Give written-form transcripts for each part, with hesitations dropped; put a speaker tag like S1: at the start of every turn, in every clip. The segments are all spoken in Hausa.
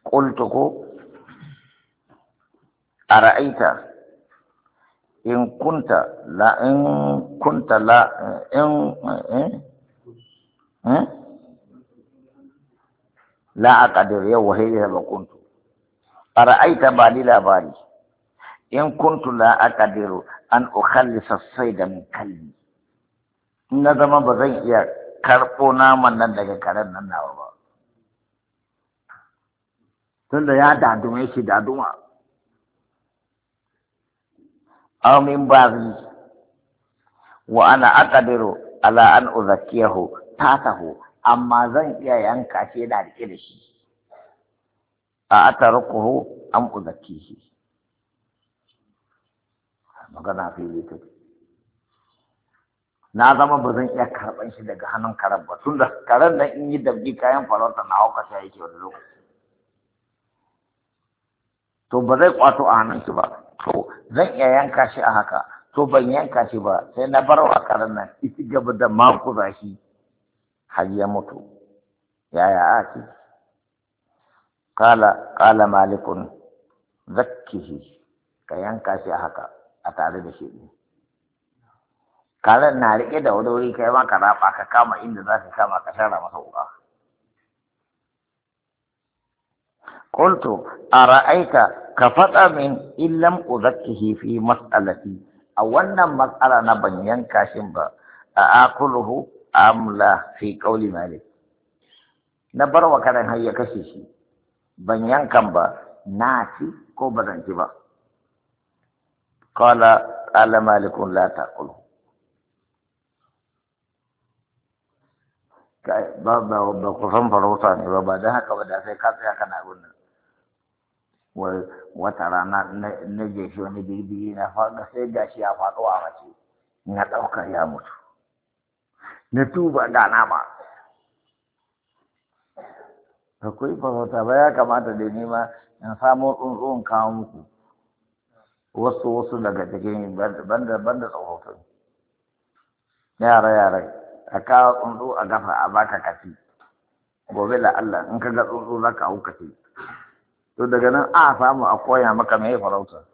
S1: قلت أرأيت إن كنت لا إن كنت لا إن إن لا أقدر يا وهي كنت أرأيت بالي لا بالي إن كنت لا أقدر أن أخلص الصيد من كلبي إن زما بزن يا كربونا من daga karen nan nawa ba tunda ya dadume shi daduma aw min bazi wa ana aqdiru ala an uzakkiyahu tatahu amma zan iya yanka shi da rike da shi a atarukuhu am uzakkihi magana fili take na zama ba zan iya karɓan shi daga hannun karen ba tunda karen nan in yi dabbi kayan farauta na hauka ta yake wani lokaci to ba zai kwato a hannun shi ba to zan iya yanka shi a haka to ban yanka shi ba sai na bar wa karen nan ita gaba da makuza shi har ya mutu yaya a ce kala malikun zakkihi ka yanka shi a haka a tare da shi karen na riƙe da wuri kai ma ka rafa ka kama inda za ka kama ka shara masa wuƙa. Qultu ara'aita ka faɗa min illam uzakkihi fi mas'alati a wannan mas'ala na ban yanka shin ba a akuluhu amla fi qawli malik na bar wa karen har ya kashe shi ban yankan ba na ci ko ba zan ci ba qala malikun la taqulu ba ku san farauta ne ba da haka ba da sai ka tsaya kana gunnan wata rana na je shi wani birbiri na faɗa sai gashi ya faɗo a mace na ɗauka ya mutu na tuba da nama akwai farauta ba ya kamata da nema in samo tsuntsun kawo muku wasu daga cikin banda tsofaffin yara a kawo tsuntsu a gafa a baka kaci gobe da Allah in ka ga tsuntsu za ka hau kaci to daga nan a samu a koya maka mai farauta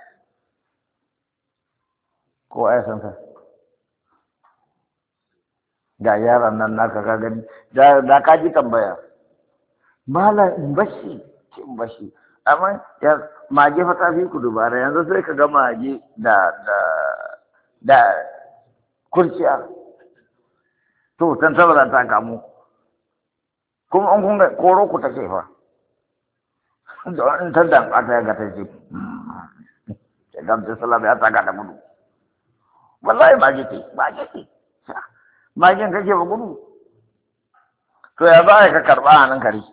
S1: ko ai san ka ga yaran nan naka ka gani da ka ji tambaya mala in bashi amma ya mage fa ta fi ku dubara yanzu sai ka ga mage da kurciya to tan saboda ta kamu kuma an kun koro ku take fa da an ta dan ata ya ga ta ce da gamsa salama ya taka da gudu wallahi ba ce magin kake ba gudu to ya ba ka karba a nan kare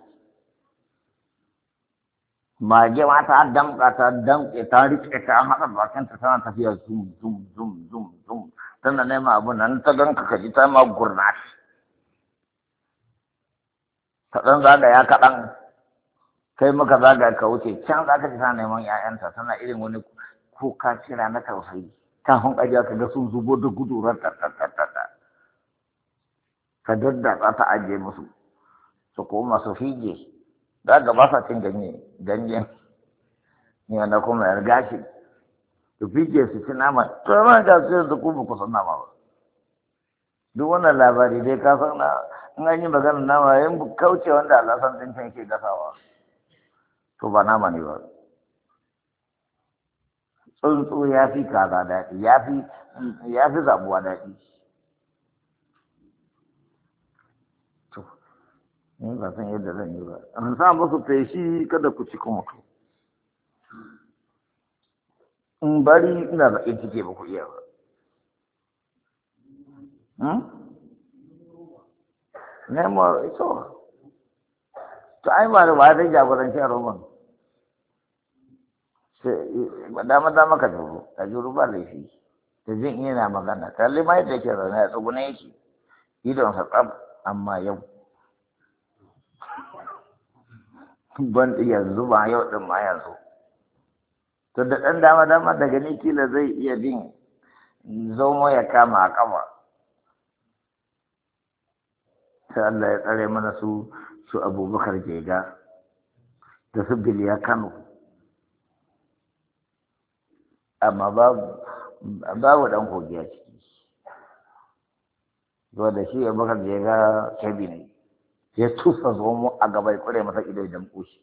S1: mage ma ta damka ta rike ta an haɗa bakin ta tana tafiya zum tana nema abu nan ta ganka ka ji ta ma gurna ta ɗan zagaya kaɗan kai maka zagaya ka wuce can za ka ji ta neman 'ya'yanta tana irin wani kuka kira na tausayi kafin ajiya ka ga sun zubo da gudu ratatatata ka daddatsa ta ajiye musu su koma su fige za ga ba sa cin ganyen ne wanda kuma ya gashi su fige su ci nama to ma ga su yanzu ku ba ku san nama ba duk wannan labari dai ka san in an yi maganar nama yan kauce wanda Allah san din yake gasawa to ba nama ne ba tsuntsu ya fi kaza daɗi ya fi zabuwa daɗi to ni ba san yadda zan yi ba an sa musu feshi kada ku ci kuma to in bari ina da in cike ba ku iya ba nemo ito to ai ba zai jagoranci a roman dama ka juru ba laifi da jin yana magana kalli ma yadda yake zaune a tsugune yake idon sa tsab amma yau ban yanzu ba yau din ma yanzu to da ɗan dama daga ni kila zai iya bin zomo ya kama a kafa sai Allah ya tsare mana su abubakar jega da su biliya Kano amma babu dan kogi a ciki zuwa da shi abubakar da ya ga kebi ne ya tusa zomo a gaba ya kure masa ido idan kushi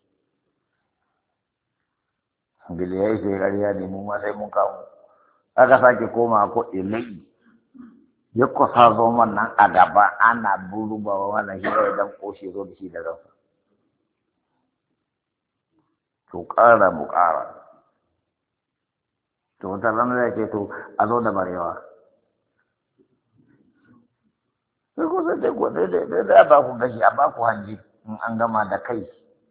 S1: biliya ya sai ƙarya ne mu ma sai mun kawo aka sake koma ko ilai ya kusa zomon nan a gaba ana burubawa wannan shi idan kushi zo da shi da ransa to ƙara mu ƙara to wata ranar ya ce to a zo da barewa sai ko sai ko da ba ku gashi a ba ku hanji in an gama da kai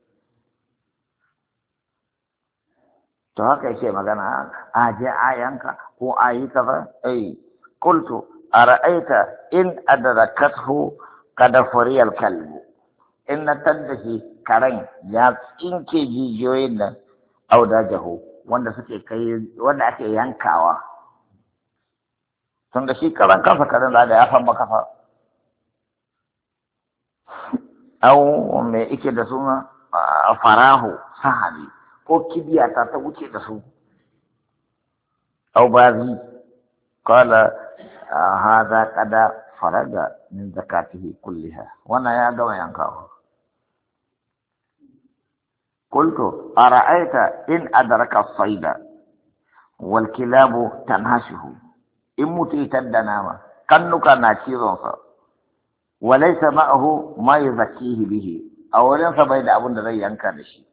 S1: to haka yake magana a je a yanka ko a yi kaza qultu ara'aita in adrakathu kada fariyal kalbu in na tadda karen ya tsinke jijiyoyin nan auda jaho wanda suke kai wanda ake yankawa tun da shi karen kansa karen da ya fan makafa au me ike da suna farahu sahari ko kibiya ta wuce da su au bazi qala hadha qada faraga min zakatihi kulliha wannan ya gama yankawa قلت أرأيت إن أدرك الصيد والكلاب تنهشه إن متيت الدنامة كنك ناشيرا وليس معه ما يزكيه به أو ليس بين أبن ذي ينكرشي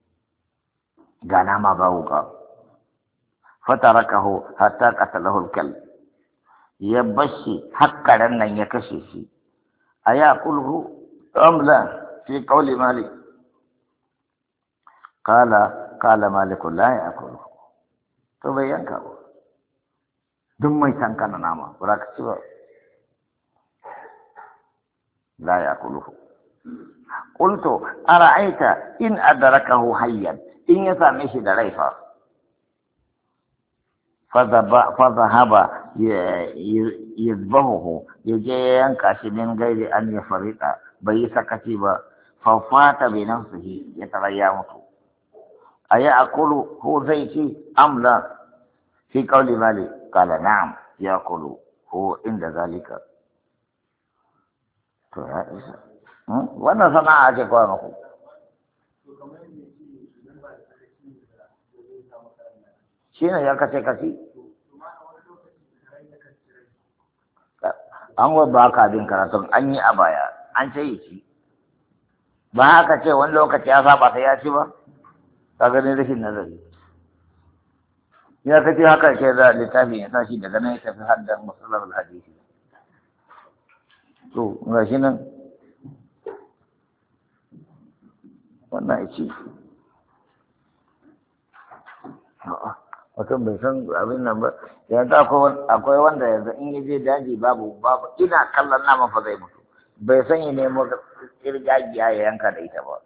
S1: غنام باوكا فتركه حتى قتله الكلب يبشي حقا لن يكششي أيأكله أم لا في قول مالك قال مالك لا يأكله تبين كاو دم يسانكنا ناما براكسوا لا يأكله قلت أرأيت إن أدركه حيا إن يسامش دريفا فذهب يذبحه يجي ينكش من غير أن يفرط بيسكتيبا ففات بنفسه يتغيامه أيأكل هو زيتي أم لا في قول مالك قال نعم يأكل هو عند ذلك wannan sana'a ce kawai maku shi ne ya kace kasi an ba ka bin karatun an yi a baya an ce yi ci ba haka ce wani lokaci ya saba sai ya ci ba ka gani rashin nazari ya kace haka ke da littafin ya tashi daga nan ya tafi haddan musallar hadisi to ga shi nan wannan ya ce mutum bai san abin nan ba yanzu akwai wanda yanzu in ya je daji babu ina kallon naman fa zai mutu bai san ya nemo kirgagiya ya yanka da ita ba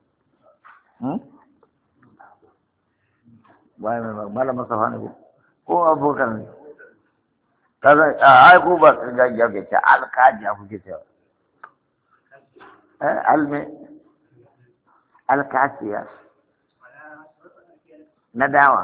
S1: malam Mustafa ne ko abokan ne kaza ai ko ba kirgagiya ke ce alkajiya kuke cewa alkasiya na dawa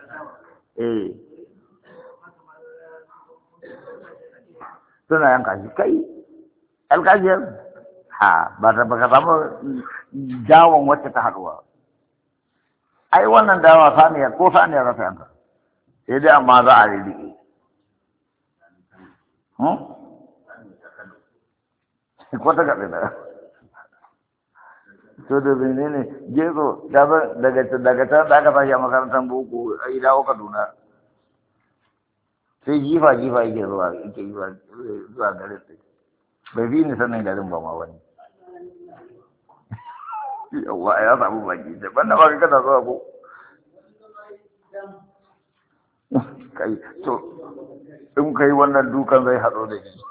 S1: suna yanka shi kai alkajiyar ba ka samu dawon wacce ta haduwa ai wannan dawa saniyar ko saniyar rasa yanka sai dai amma za a rirriƙe ko ta gaɓe da to da bene ne gezo daga can da aka tashi a makarantar boko a yi dawo Kaduna sai jifa yake zuwa garin sai bai fi ni sanin garin ba ma wani yawa ya samu baki da banda ba ka kada zuwa ko kai to in kai wannan dukan zai haɗo da shi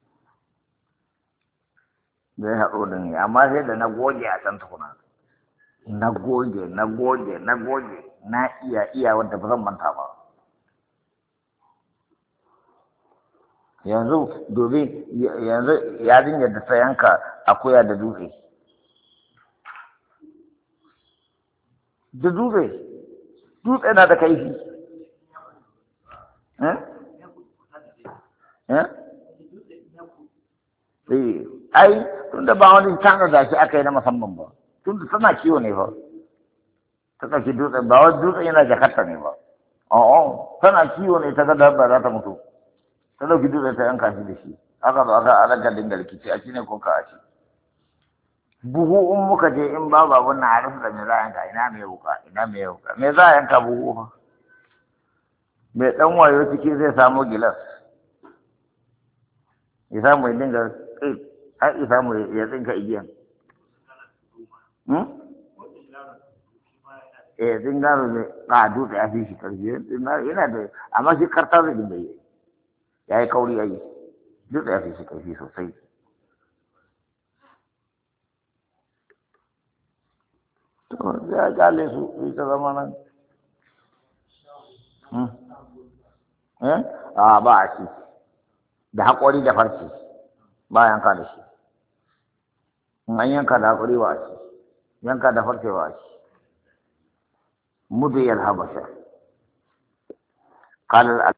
S1: zai haɗo da ni amma sai da na goge a can tukuna na goge na iya wanda ba zan manta ba yanzu domin yanzu yarinyar da ta yanka akuya da dutse da dutse dutse na da kaifi ai tunda ba wani canza da shi aka yi na musamman ba tunda tana kiwo ne ba ta ɗauki dutse ba wani dutse yana jakarta ne ba a'a tana kiwo ne ta ga dabba za ta mutu ta ɗauki dutse ta yanka shi da shi aka zo aka alaga dinga rikici a ci ne ko ka a ci buhu in muka je in babu abun na harsu da me za a yanka ina me wuka ina me wuka me za a yanka buhu fa mai ɗan wayo ciki zai samo gilas ya samu ya dinga har ya samu ya tsinka igiyan zingaro ne a dutse ya fi shi karfi yana da amma shi karta zai dinga yi ya yi kauri ya yi dutse ya fi shi karfi sosai to ya gale su ta zama nan a ba a ci da haƙori da farce ba yanka da shi in an yanka da haƙori ba a ci yanka da farce ba a ci مضي الهبشة قال